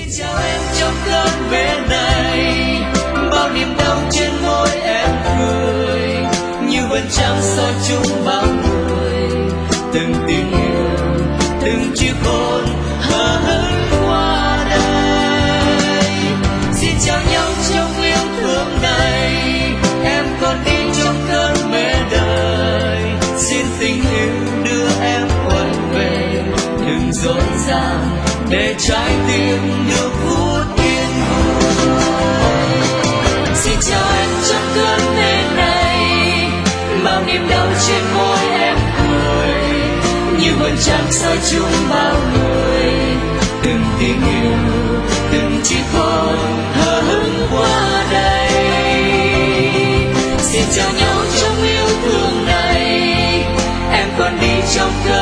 chào em trong cơn mê này, bao niềm đau trên môi em cười, như vầng trăng soi chung bao người. Từng tiếng yêu, từng chiếc hôn hờ hững qua đây. Xin chào nhau trong yêu thương này, em còn đi trong cơn mê đời. Xin tình yêu đưa em quay về, đừng rộn ràng để trái tim được phút yên vui. Xin chào em trong cơn mê này, bao niềm đau trên môi em cười, như vầng trăng soi chung bao người. Từng tiếng yêu, từng chiếc hôn hờ hững qua đây. Xin chào nhau trong yêu thương này, em còn đi trong cơn